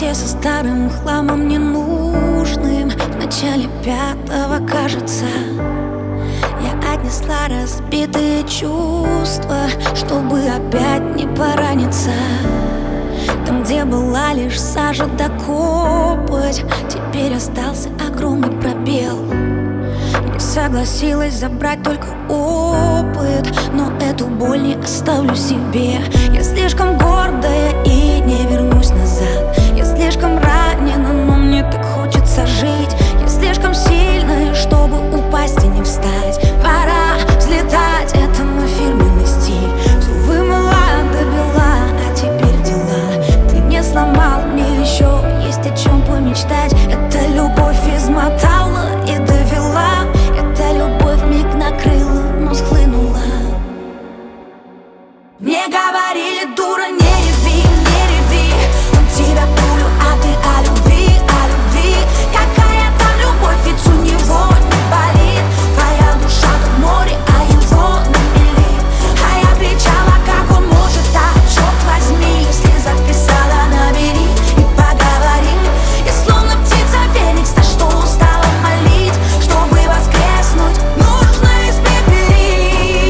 комнате со старым хламом ненужным. В начале пятого, кажется, я отнесла разбитые чувства, чтобы опять не пораниться. Там, где была лишь сажа да копоть, теперь остался огромный пробел. Не согласилась забрать только опыт, но эту боль не оставлю себе. Я слишком гордая и не вернусь назад. Я слишком ранена, но мне так хочется жить. Я слишком сильная, чтобы упасть и не встать. Пора взлетать, это мой фирменный стиль. Все вымыла до бела, а теперь дела. Ты не сломал, мне еще есть о чем помечтать. Это любовь измотала и довела. Эта любовь миг накрыла, но схлынула. Мне говорили, дура, не реви, не реви. Он тебя пулю, а ты о любви, о любви. Какая там любовь, ведь у него не болит. Твоя душа как море, а его на мели. А я кричала, как он может так, черт возьми. Если записала, набери и поговорим. Я словно птица феникс, на что устала молить. Чтобы воскреснуть, нужно испепелить.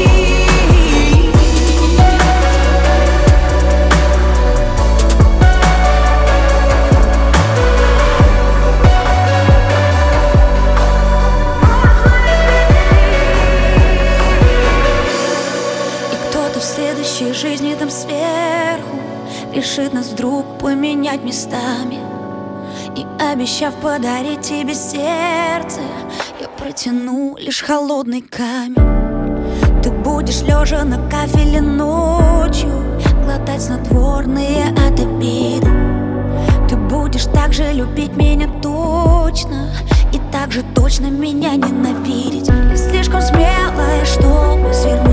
И кто-то в следующей жизни там сверху решит нас вдруг поменять местами. И обещав подарить тебе сердце, я протяну лишь холодный камень. Ты будешь лежа на кафеле ночью глотать снотворные от обиды. Ты будешь так же любить меня точно и так же точно меня ненавидеть. Я слишком смелая, чтобы свернуть